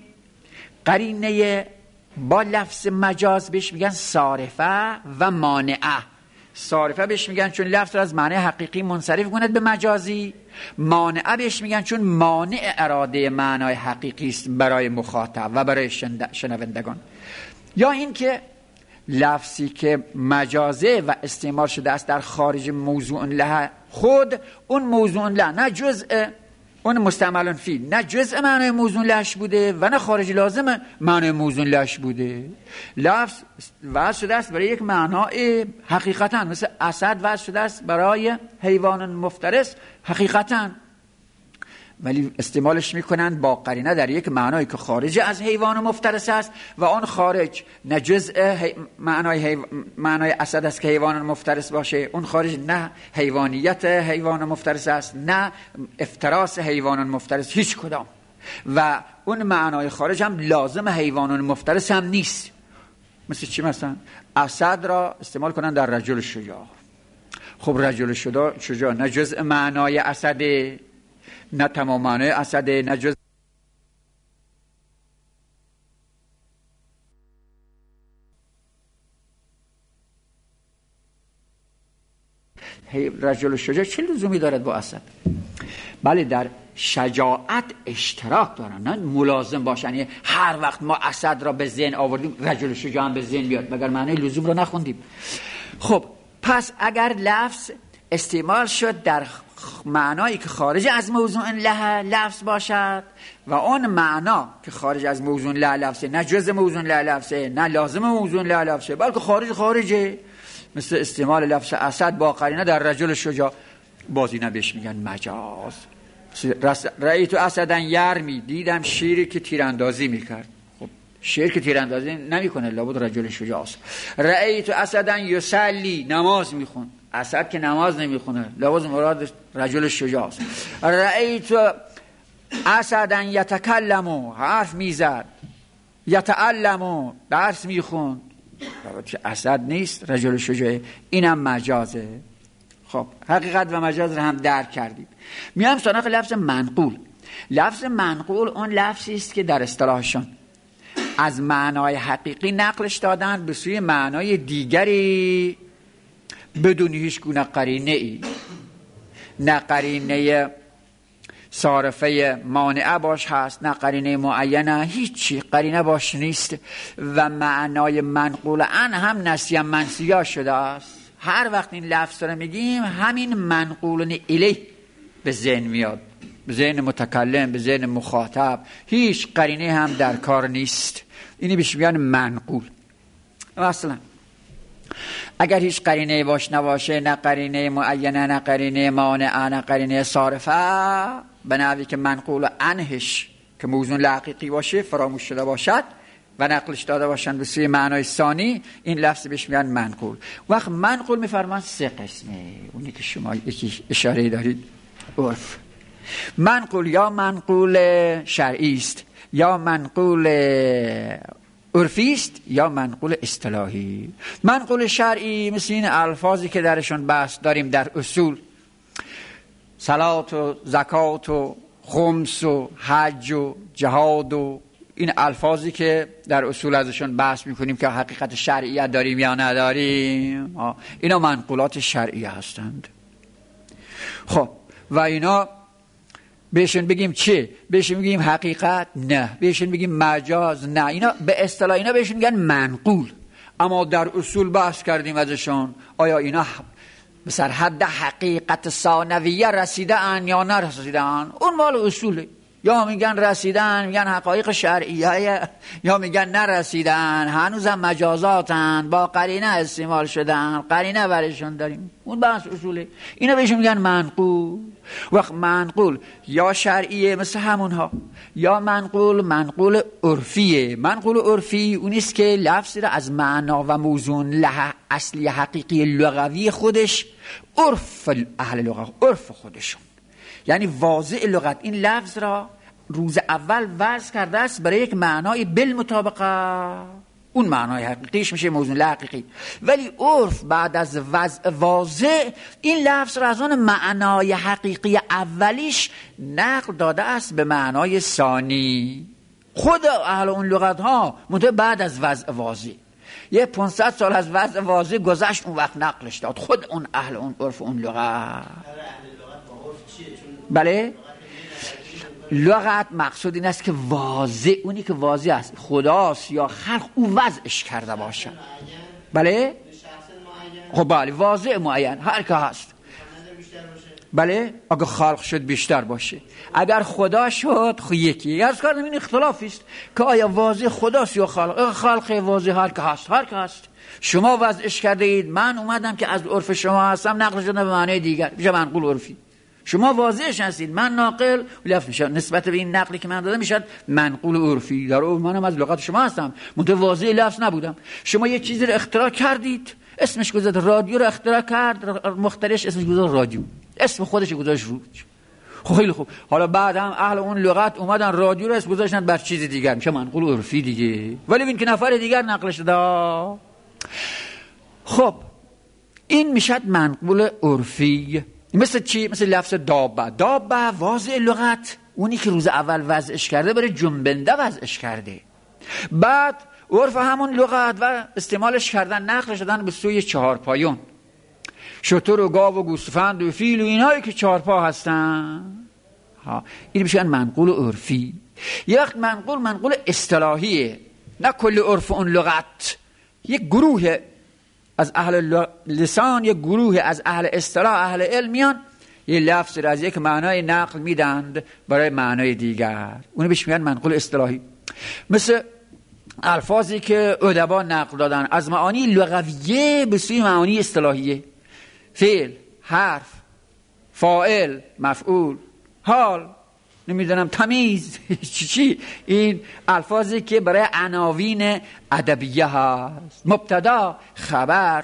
قرینه با لفظ مجاز بهش میگن صارفه و مانعه. صارفه بهش میگن چون لفظ را از معنی حقیقی منصرف کند به مجازی، مانعه بهش میگن چون مانع اراده معنای حقیقی است برای مخاطب و برای شنوندگان. یا این که لفظی که مجازه و استعمال شده است در خارج موضوع له خود، اون موضوع له نه جزء اون مستعمل فی، نه جزء معنای موضوع لهش بوده و نه خارج لازم معنای موضوع لهش بوده. لفظ وضع شده است برای یک معنای حقیقتا، مثل اسد وضع شده است برای حیوان مفترس حقیقتا، ولی استعمالش میکنند با قرینه در یک معنایی که خارج از حیوان مفترس است و آن خارج نه جزء معنای اسد است که حیوان مفترس باشه، اون خارج نه حیوانیت حیوان مفترس است نه افتراس حیوان مفترس، هیچ کدام، و اون معنای خارج هم لازم حیوان مفترس هم نیست. مثل چی؟ مثلا اسد را استعمال کنند در رجل شجاع. خب رجل شجاع نه جزء معنای اسده، نه تمام معنای اسده، نه جز رجل شجاع چه لزومی دارد با اسد؟ بله در شجاعت اشتراک دارن، نه ملازم باشن، یعنی هر وقت ما اسد را به ذهن آوردیم رجل شجاع هم به ذهن بیاد، مگر معنای لزوم را نخوندیم. خب پس اگر لفظ استعمال شد در معنایی که خارج از موضوع له لفظ باشد و اون معنا که خارج از موضوع له لفظه، نه جزء موضوع له لفظه نه لازم موضوع له لفظه، بلکه خارجه، مثل استعمال لفظ اسد با قرینه در رجل شجاع، بازی نبیش میگن مجاز. رأیت اسدن یرمی، دیدم شیری که تیراندازی میکرد. خب شیر که تیراندازی نمیکنه لابد رجل شجاع است. رأیت اسدن یصلی، نماز میخون، اسد که نماز نمیخونه لابد مراد رجل شجاع است. رأیت اسدن یتکلم، حرف میزد، یتعلم، درس میخون، لابد که اسد نیست رجل شجاع، اینم مجازه. خب حقیقت و مجاز رو هم درک کردیم. میام سراغ لفظ منقول. لفظ منقول اون لفظی است که در اصطلاحشون از معنای حقیقی نقلش دادن به سوی معنای دیگری بدون هیچ گونه قرینه ای، نه قرینه صارفه مانعه باش هست، نه قرینه معینه، هیچی قرینه باش نیست و معنای منقول ان هم نسیه منسیه شده است. هر وقت این لفظ رو میگیم همین منقولن الیه به ذهن میاد، به ذهن متکلم، به ذهن مخاطب، هیچ قرینه هم در کار نیست. اینی بهش میگن منقول. مثلا اگر هیچ قرینه باش نباشه، نه قرینه معینه، نه قرینه مانعه، نه قرینه صارفه، به نحوی که منقول انهش که موضوع حقیقی باشه فراموش شده باشد و نقلش داده باشند به سوی معنای ثانی، این لفظ بهش میگن منقول. وقت منقول میفرمان سه قسمه، اونی که شما یکی اشاره دارید عرف. منقول یا منقول شرعی است، یا منقول عرفی است، یا منقول اصطلاحی. منقول شرعی مثل این الفاظی که درشون بحث داریم در اصول، صلات و زکات و خمس و حج و جهاد و این الفاظی که در اصول ازشون بحث میکنیم که حقیقت شرعیت داریم یا نداریم، اینا منقولات شرعی هستند. خب و اینا بهشون بگیم چه؟ بهشون بگیم حقیقت؟ نه. بهشون بگیم مجاز؟ نه. اینا به اصطلاح اینا بهشون میگن منقول. اما در اصول بحث کردیم ازشان آیا اینا به سرحد حقیقت ثانویه رسیدن یا نرسیدن. اون مال اصوله، یا میگن رسیدن میگن حقایق شرعیه، یا میگن نرسیدن هنوزم مجازاتن با قرینه استعمال شدن، قرینه برشون داریم. اون بحث اصوله. اینا بهشون میگن منقول. وقت منقول یا شرعیه مثل همونها، یا منقول عرفیه. منقول عرفی اونیست که لفظی را از معنا و موزون اصلی حقیقی لغوی خودش، عرف اهل لغت، عرف خودشون، یعنی واضع لغت این لفظ را روز اول وضع کرده است برای یک معنای بالمطابقه، اون معنای حقیقیش میشه موزون حقیقی. ولی عرف بعد از وضع واضع این لفظ را از اون معنای حقیقی اولیش نقل داده است به معنای ثانی. خود اهل اون لغت ها منتها بعد از وضع واضع، یه 500 سال از وضع واضع گذشت، اون وقت نقلش داد خود اون اهل اون عرف اون لغت. بله لغت مقصود این است که واضح، اونی که واضح است خداست یا خلق او وضعش کرده باشه. بله خب بله واضح معین هر که هست. بله اگه خلق شد بیشتر باشه، اگر خدا شد خب یکی. از کار این اختلافی است که آیا واضح خداست یا خلق. خلق واضح هر که هست، هر که هست. شما وضعش کرده اید، من اومدم که از عرف شما هستم نقل شده به معنی دیگر، میشه منقول عرفی. شما واضحش هستید، من ناقل، لفظ میشه نسبت به این نقلی که من دادم میشد منقول عرفی. در اون منم از لغت شما هستم، منتها واضح لفظ نبودم. شما یه چیزی رو اختراع کردید، اسمش گذاشت رادیو رو اختراع کرد، مخترعش اسمش گذاشت رادیو، اسم خودش گذاشت روش. خیلی خوب، حالا بعد هم اهل اون لغت اومدن رادیو رو اسم گذاشتن بر چیز دیگر، میشه منقول عرفی دیگه. ولی این که نفر دیگر نقلش داد. خب این میشد منقول عرفی. مثل چی؟ مثل لفظ دابه. دابه واضح لغت اونی که روز اول وضعش کرده برای جنبنده وضعش کرده، بعد عرف همون لغت و استعمالش کردن نقل شدن به سوی چهارپایون، شتر و گاو و گوسفند و فیل و اینایی که چهارپا هستن. این میشن منقول عرفی. یه وقت منقول اصطلاحیه، نه کل عرف اون لغت. یک گروه از اهل لسان، یک گروه از اهل اصطلاح، اهل علم میان یه لفظ را از یک معنای نقل میدند برای معنای دیگر، اونو بهش میگن منقول اصطلاحی. مثل الفاظی که ادبا نقل دادن از معانی لغویه به سوی معانی اصطلاحیه، فعل، حرف، فاعل، مفعول، حال، نمیدونم تمیز چی. این الفاظی که برای عناوین ادبیه هست، مبتدا، خبر،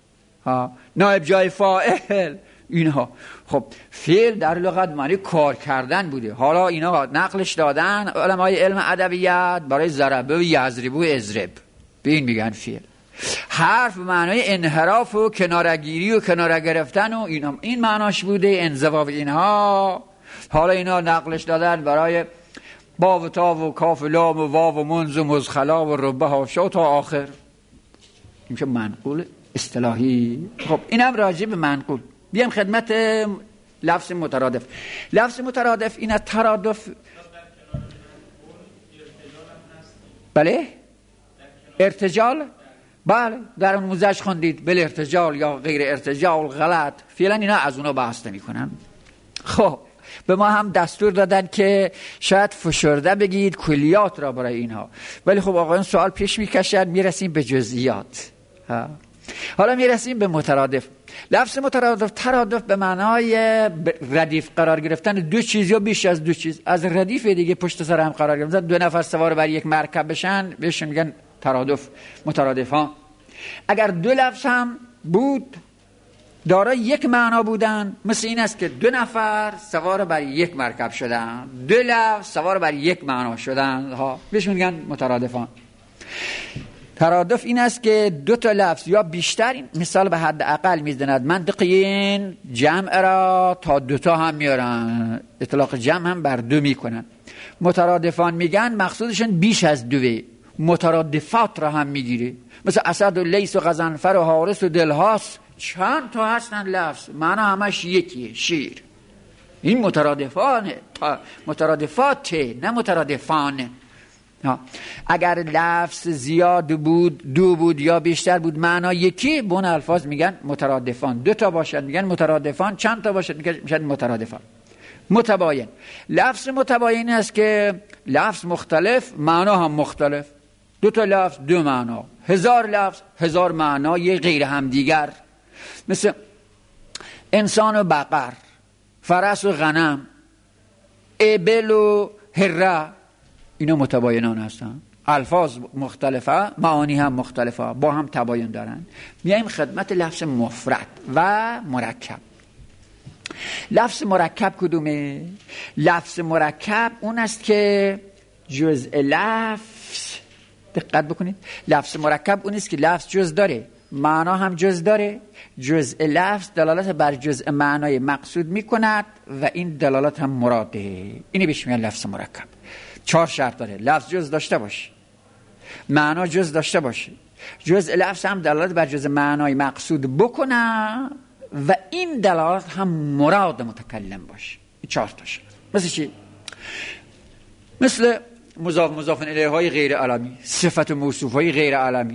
نائب جای فاعل، اینها. خب فعل در لغت معنی کار کردن بوده، حالا اینا نقلش دادن علمای علم ادبیات برای ضربه و یضرب و اضرب، به این میگن فعل. حرف معنای انحراف و کنارگیری و کناره گرفتن و اینا، این معناش بوده، انزوا و اینها. حالا اینا نقلش دادن برای با و تا و کاف و لام و واو و منز و مزخلا و ربه هاشا تا آخر. این میشه منقول اصطلاحی. خب اینم راجع به منقول. بیام خدمت لفظ مترادف. لفظ مترادف این ترادف. بله ارتجال، بله در اون موزش خوندید بل ارتجال یا غیر ارتجال غلط، فعلا اینا از اونا بحث نمی کنن. خب به ما هم دستور دادن که شاید فشرده بگید کلیات را برای اینها، ولی خب آقایان سوال پیش میکشن، میرسیم به جزئیات. حالا میرسیم به مترادف. لفظ مترادف، ترادف به معنای ردیف قرار گرفتن دو چیز یا بیش از دو چیز از ردیف دیگه پشت سر هم قرار گرفتن، دو نفر سوار بر یک مرکب بشن بهشون میگن ترادف، مترادف ها. اگر دو لفظ هم بود دارای یک معنا بودن، مثل این است که دو نفر سوار بر یک مرکب شدن، دو لفظ سوار بر یک معنا شدن ها، بهشون میگن مترادفان. ترادف این است که دو تا لفظ یا بیشتر، مثال به حد اقل میزند، منطقیین جمع را تا دو تا هم میارن، اطلاق جمع هم بر دو میکنن. مترادفان میگن مقصودشون بیش از دوه، مترادفات را هم میگیره، مثل اسد و لیس و غضنفر و حارس و دلهاس، چند تا هستن لفظ معنا همش یکیه، شیر. این مترادفانه، مترادفاته نه مترادفانه. اگر لفظ زیاد بود، دو بود یا بیشتر بود، معنا یکی، به اون الفاظ میگن مترادفان. دو تا باشد میگن مترادفان، چند تا باشد میگن مترادفان. متباین، لفظ متباین است که لفظ مختلف، معنا هم مختلف. دو تا لفظ دو معنا، 1000 لفظ 1000 معنای غیر همدیگر. مثل انسان و بقر، فرس و غنم، ابل و هره، اینا متباینان هستن. الفاظ مختلفه، معانی هم مختلفه، با هم تباین دارن. میایم خدمت لفظ مفرد و مرکب. لفظ مرکب کدومه؟ لفظ مرکب اون است که جزء لفظ، دقت بکنید، لفظ مرکب اون است که لفظ جز داره، معنا هم جز داره، جزء لفظ دلالت بر جزء معنای مقصود میکند و این دلالت هم مراده. اینی بهش میگن لفظ مرکب. 4 شرط داره: لفظ جز داشته باشه، معنا جز داشته باشه، جزء لفظ هم دلالت بر جزء معنای مقصود بکنه و این دلالت هم مراد متکلم باشه. 4 تا شرط. مثل چی؟ مثل مضاف الیه های غیر علمی، صفت و موصوف های غیر علمی،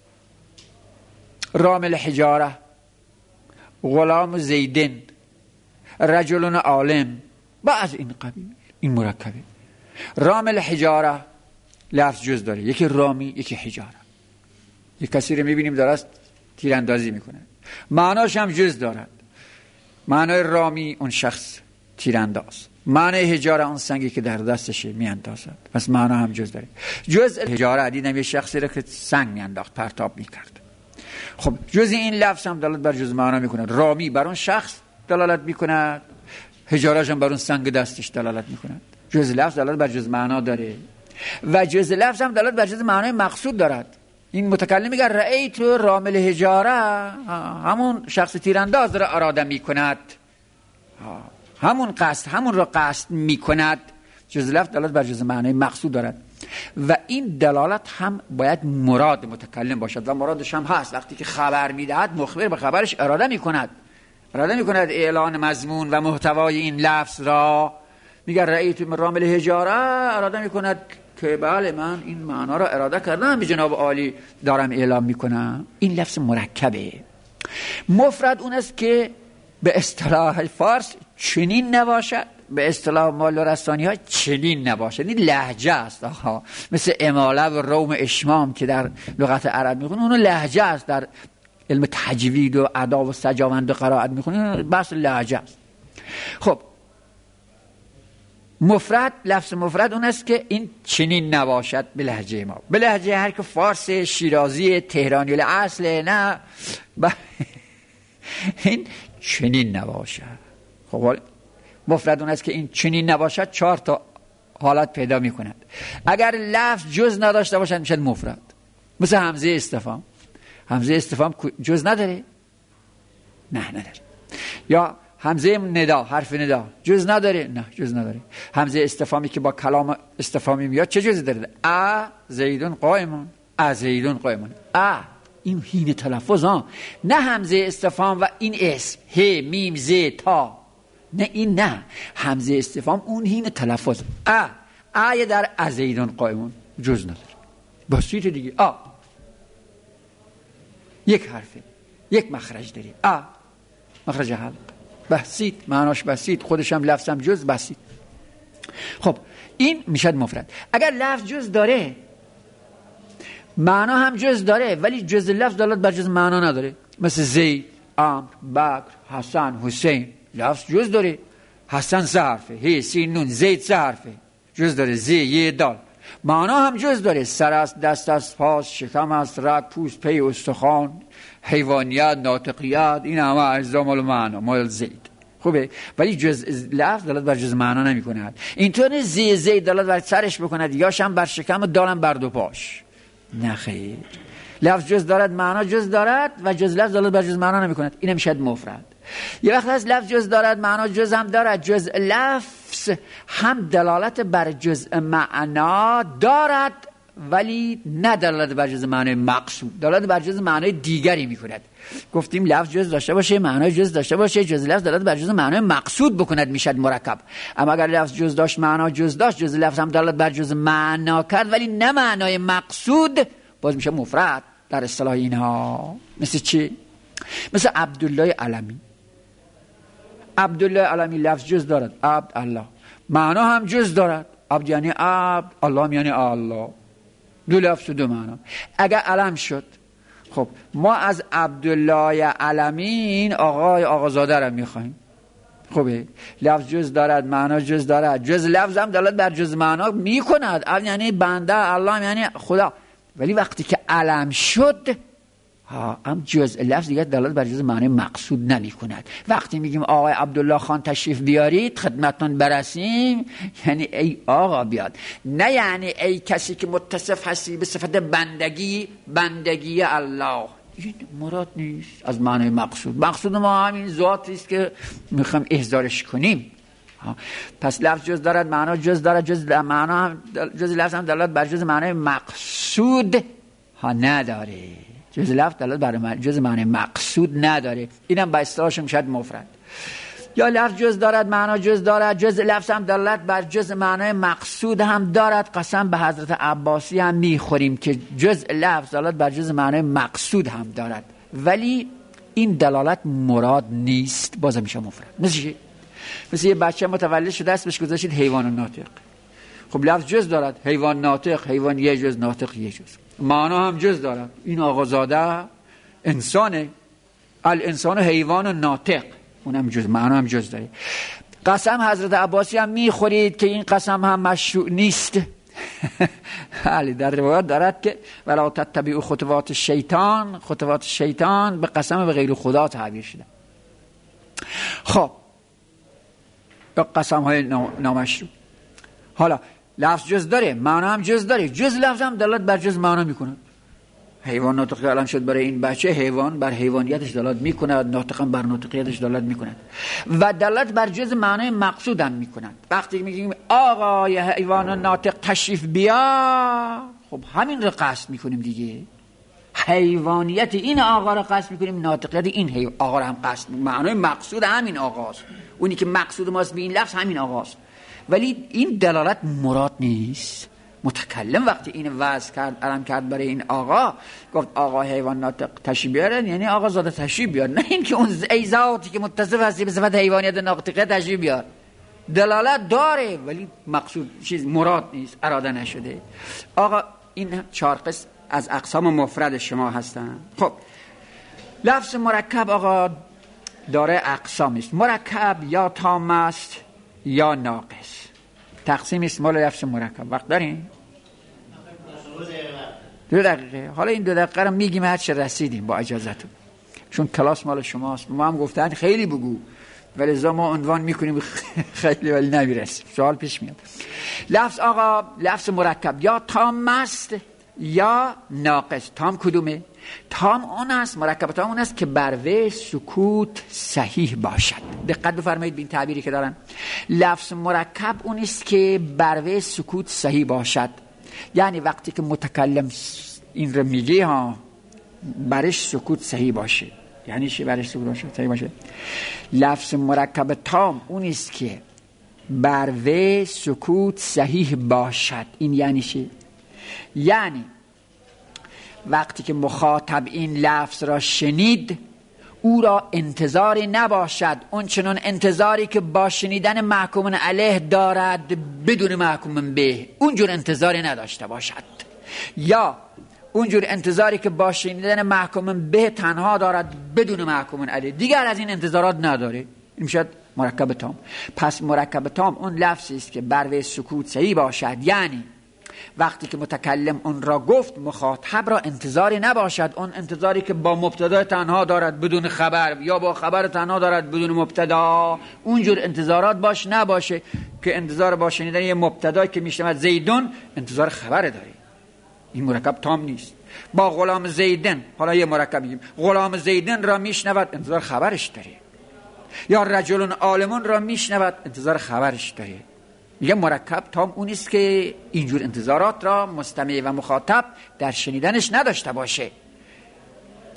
رامل حجاره، غلام زیدن، رجل عالم، بعض این قبیل. این مرکبه. رامل حجاره لفظ جز داره، یکی رامی یکی حجاره. یک کسی رو میبینیم داره تیراندازی میکنه، معناش هم جز دارد. معنای رامی اون شخص تیرانداز، معنای حجاره اون سنگی که در دستشه میاندازد، پس معنا هم جز داره. جز حجاره دیدم یه شخصی رو که سنگ میانداخت، پرتاب میکرد. خب جز این لفظ هم دلالت بر جز معنا میکند. رامی بر اون شخص دلالت میکند، حجاره‌ش هم بر اون سنگ دستش دلالت میکند. جز لفظ دلالت بر جز معنا داره و جز لفظ هم دلالت بر جز معنای مقصود دارد. این متکلم میگه رأیت رامل حجاره، همون شخص تیرانداز را اراده میکند، همون قصد، همون را قصد میکند. جز لفظ دلالت بر جز معنای مقصود دارد و این دلالت هم باید مراد متکلم باشد و مرادش هم هست. وقتی که خبر میدهد مخبر به خبرش اراده میکند اعلان مضمون و محتوای این لفظ را. میگه رأیت رامل حجاره، اراده میکند که بله من این معنا را اراده کردم، به جناب عالی دارم اعلام میکنم. این لفظ مرکبه. مفرد اون است که به اصطلاح فارس چنین نباشد، به اصطلاح مال و رسانی ها چنین نباشد. این لهجه است. مثل اماله و روم اشمام که در لغت عرب میخونن، اونو لهجه است. در علم تجوید و ادا و سجاوند و قرائت میخونن، بس لهجه است. خب مفرد، لفظ مفرد اون است که این چنین نباشد به لهجه ما، به لهجه هر که فارس، شیرازی، تهرانی الاصل، نه این چنین نباشد. خب مفرد اون است که این چنین نباشد. 4 تا حالت پیدا میکند. اگر لفظ جز نداشته باشد میشه مفرد. مثل همزه استفهام. همزه استفهام جز نداره؟ نه نداره. یا همزه ندا، حرف ندا جز نداره؟ نه جز نداره. همزه استفهامی که با کلام استفهامی میاد چه جزی داره؟ ا زیدون قائمون، ا زیدون قائمون. ا این هین تلفظ ها، نه همزه استفهام و این اسم ه میم ز تا، نه این، نه همزه استفهام اون هین تلفظ. ا در ا زیدون قائمون جز نداره. بسیط دیگه. یک حرفه، یک مخرج داره. مخرج حلق، بسیط، معناش بسیط، خودش هم لفظ هم جز بسیط. خب این میشد مفرد. اگر لفظ جز داره، معنا هم جز داره، ولی جز لفظ دلالت بر جز معنا نداره. مثل زید، عمرو، بکر، حسن، حسین، لفظ جز داره. حسن 3 حرفه، ه سین نون، زید 3 حرفه، جز داره، ز ی دال. معنا هم جز داره، سر است، دست است، پاس، شکم است، رگ، پوست، پی، استخوان، حیوانیت، ناطقیت، این همه اجزا مال معنا، مال زید. خوبه، ولی جز لفظ دلالت بر جز معنا نمی کند. اینطور زید دلالت بر سرش بکند، یاش هم بر شکم و دالم بر 2 پاش. نه خیر، لفظ جز دارد، معنا جز دارد و جز لفظ دلالت بر جز معنا نمی کند. این میشد مفرد. یه وقت هست لفظ جز دارد، معنا جز هم دارد، جز لفظ هم دلالت بر جز معنا دارد ولی نه دلالت بر جز معنای مقصود، دلالت بر جز معنای دیگری میکند. گفتیم لفظ جز داشته باشه، معنای جز داشته باشه، جز لفظ دلالت بر جز معنای مقصود بکند میشد مرکب. اما اگر لفظ جز داشت، معنا جز داشت، جز لفظ هم دلالت بر جز معنا کرد ولی نه معنای مقصود، باز میشه مفرد در اصطلاح اینها. مثل چی؟ مثل عبدالله علمی. عبدالله علمی لفظ جز دارد، عبد الله، معنا هم جز دارد، عبد یعنی عبد، الله یعنی الله، دو لفظ و دو معنا. اگر علم شد، خب ما از عبدالله علمین آقازاده را میخوایم. خوبه، لفظ جز دارد، معنا جز دارد، جز لفظ هم دلالت بر جز معنا میکند، عبد یعنی بنده، الله یعنی خدا. ولی وقتی که علم شد، هم جز لفظ دیگه دلالت بر جز معنی مقصود نمی کند. وقتی میگیم آقای عبدالله خان تشریف بیارید خدمتتون برسیم، یعنی ای آقا بیاد، نه یعنی ای کسی که متصف هستی به صفت بندگی الله. این مراد نیست از معنی مقصود. مقصود ما همین ذاتی است که میخوایم احضارش کنیم. پس لفظ جز دارد، معنا جز دارد، جز لفظ هم دلالت بر جز معنی مقصود نداره. جز لفظ دلالت بر جز معنی مقصود نداره. اینم با اصطلاحش میشد مفرد. یا لفظ جز دارد، معنا جز دارد، جز لفظ هم دلالت بر جز معنی مقصود هم دارد. قسم به حضرت عباسی هم میخوریم که جز لفظ دلالت بر جز معنی مقصود هم دارد، ولی این دلالت مراد نیست، باز میشه مفرد. مثل یه بچه متولد شده است، بهش گذاشتید حیوان ناطق. خب لفظ جز دارد، حیوان ناطق، حیوان یه جز، ناطق یه جز، معنا هم جز دارد. این آقازاده انسانه، الانسان حیوان ناطق، اونم جز، معنا هم جز داره. قسم حضرت عباسی هم میخورید که این قسم هم مشروع نیست. بله، در روایات دارد که ولا تتبعوا خطوات شیطان، خطوات شیطان به قسم به غیر خدا تعبیر شده. خب یا قسم های نامشروع. حالا لفظ جز داره، معنا هم جز داره، جز لفظ هم دلالت بر جز معنا میکنه. حیوان ناطق الان شد برای این بچه، حیوان بر حیوانیتش دلالت میکند، ناطق هم بر ناطقیتش دلالت میکند و دلالت بر جز معنای مقصود هم میکند. وقتی میگیم آقای حیوان ناطق تشریف بیا، خب همین رو قصد میکنیم دیگه. حیوانیت این آقا رو قصد میکنیم، ناطقیت این آقا رو هم قصد میکنیم. معنای مقصود همین آقاست، اونی که مقصود ماست به این لفظ همین آقاست، ولی این دلالت مراد نیست. متکلم وقتی این وضع کرد، علم کرد برای این آقا، گفت آقا حیوان ناطق تشریف بیارن، یعنی آقا زاده تشریف بیار، نه این که اون ای ذاتی که متصف هستی به صفت حیوانیت ناطقه تشریف بیار. دلالت داره ولی مقصود چیز مراد نیست، اراده نشده. آقا این 4 قسم از اقسام مفرد شما هستن. خب لفظ مرکب آقا داره اقسام است. مرکب یا تام است یا ناقص. تقسیم است مال لفظ مرکب. وقت داریم؟ 2 دقیقه. حالا این 2 دقیقه رو میگیم هر چه رسیدیم با اجازهتون، چون کلاس مال شماست. ما هم گفتن خیلی بگو، ولی زا ما عنوان میکنیم خیلی ولی نمیرسیم، سوال پیش میاد. لفظ آقا لفظ مرکب یا تام است یا ناقص. تام کدومه؟ تام اون است، مرکب تام اون است که بر وی سکوت صحیح باشد. دقت بفرمایید به این تعبیری که دارن. لفظ مرکب اون است که بر وی سکوت صحیح باشد، یعنی وقتی که متکلم این رو میگه ها، برش سکوت صحیح باشه. یعنی چی برش سکوت صحیح باشه؟ لفظ مرکب تام اون است که بر وی سکوت صحیح باشد. این یعنی چی؟ یعنی وقتی که مخاطب این لفظ را شنید، او را انتظاری نباشد اون چنان انتظاری که با شنیدن محکوم علیه دارد بدون محکوم به، اونجور انتظاری نداشته باشد، یا اونجور انتظاری که با شنیدن محکوم به تنها دارد بدون محکوم علیه، دیگر از این انتظارات نداره. این میشد مرکب تام. پس مرکب تام اون لفظی است که بر وی سکوت صحیح باشد، یعنی وقتی که متکلم اون را گفت مخاطب را انتظاری نباشد اون انتظاری که با مبتدا تنها دارد بدون خبر، یا با خبر تنها دارد بدون مبتدا، اونجور انتظارات باش نباشه که انتظار با شنیدن یه مبتدا که میشنود زیدون انتظار خبر داره. این مرکب تام نیست. با غلام زیدن، حالا یه مرکب میگیم غلام زیدن را میشنود انتظار خبرش داره، یا رجل عالمون را میشنود انتظار خبرش داره. یه مرکب تام اون است که اینجور انتظارات را مستمع و مخاطب در شنیدنش نداشته باشه.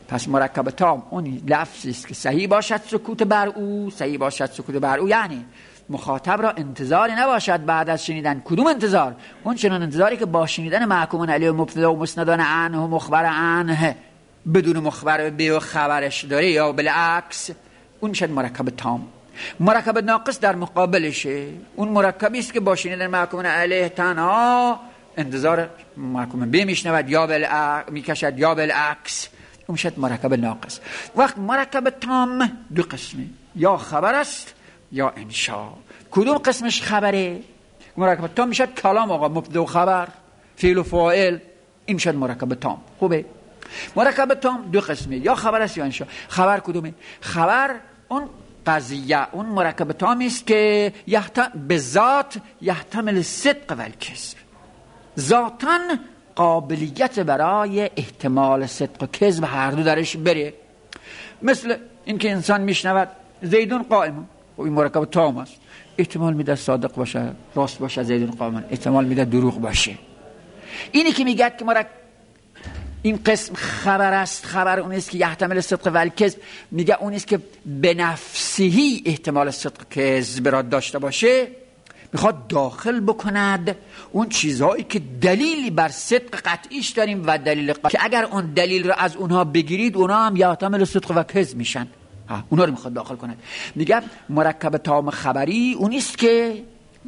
پس مرکب تام اون لفظی است که صحیح باشد سکوت بر او، صحیح باشد سکوت بر او یعنی مخاطب را انتظاری نباشد بعد از شنیدن. کدوم انتظار؟ اون چنان انتظاری که با شنیدن محکوم علیه مبتدا و مسندان عنه و مخبر عنه بدون مخبر به و خبرش داره یا بالعکس، اون شد مرکب تام. مرکب ناقص در مقابلشه، اون مرکبی است که با شنیدن محکوم علیه تنها انتظار محکوم به میشنود یا میکشد یا بالعکس، اون شد مرکب ناقص. وقت مرکب تام دو قسمه، یا خبر است یا انشا. کدوم قسمش خبره؟ مرکب تام میشد کلام آقا، مبتدا و خبر، فعل و فاعل، این میشد مرکب تام. خوبه؟ مرکب تام دو قسمه، یا خبر است یا انشا. خبر کدومه؟ خبر اون قضیه، اون مرکب تامی است که به ذات یحتمل صدق و الکذب، ذاتاً قابلیت برای احتمال صدق و کذب هر دو درش بره. مثل اینکه انسان میشنود زیدون قائم، و این مرکب تام است، احتمال میده صادق باشه، راست باشه زیدون قائم، احتمال میده دروغ باشه. اینی که میگه که این قسم خبر است، خبر اون است که یحتمل صدق و الکذب، میگه اون است که به نفسهی احتمال صدق و کذب را داشته باشه، میخواد داخل بکند اون چیزهایی که دلیلی بر صدق قطعیش داریم و دلیل که اگر اون دلیل را از اونها بگیرید اونها هم یحتمل صدق و کذب میشن، اونها رو میخواد داخل کند. میگه مرکب تام خبری اون است که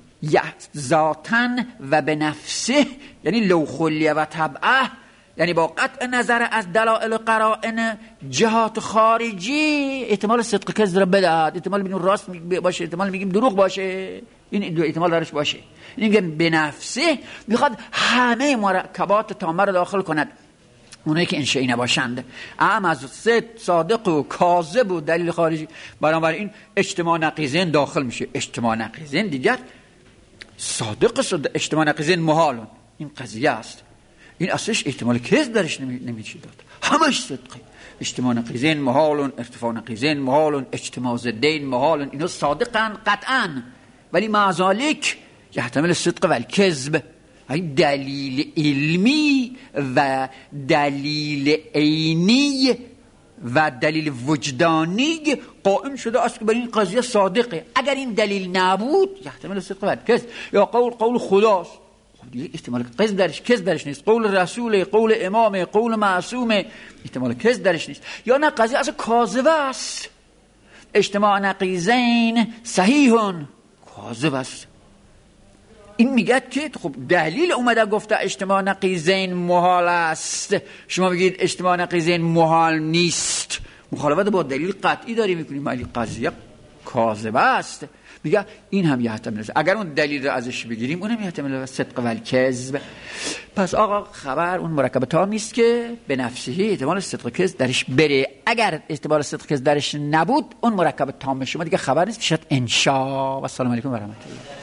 ذاتاً و به نفسه، یعنی لو خلیه و طبعه، یعنی با قطع نظر از دلائل و قرائن جهات خارجی احتمال صدق کذب را بدهد، احتمال میگیم راست باشه، احتمال میگیم دروغ باشه، این دو احتمال درش باشه. این میگه به نفسه، میخواد همه مرکبات تامه را داخل کند، اونایی که انشایی نباشند، از صادق و کاذب و دلیل خارجی. بنابراین اجتماع نقیضین داخل میشه. اجتماع نقیضین دیگر صادق است، اجتماع نقیضین محالون، این قضیه است، این اصلش احتمال کذب درش نمیشه داد، همش صدقه. اجتماع نقیضین محالون، ارتفاع نقیضین محالون، اجتماع ضدین محالون، اینا صادقن قطعا، ولی مع ذالک یحتمل صدق و الکذب. این دلیل علمی و دلیل عینی و دلیل وجدانی قائم شده است که برای این قضیه صادقه. اگر این دلیل نبود یحتمل صدق و الکذب. یا قول خداست، دیگه احتمال کذب درش نیست. قول رسول، قول امام، قول معصوم، احتمال کذب درش نیست. یا نه قضیه اصلا کاذب است. اجتماع نقیضین صحیحون، کاذب است. این میگه که خب دلیل اومده گفته اجتماع نقیضین محال است، شما بگید اجتماع نقیضین محال نیست، مخالفت با دلیل قطعی داری میکنیم، ولی قضیه کاذب است. میگه این هم یحتمل است. اگر اون دلیل رو ازش بگیریم اونم یحتمل صدق و الکذب. پس آقا خبر اون مرکب تامی است که به نفسه احتمال صدق و کذب درش بره. اگر احتمال صدق و کذب درش نبود اون مرکب تام شما دیگه خبر نیست، شاید انشا. و السلام علیکم و رحمت الله.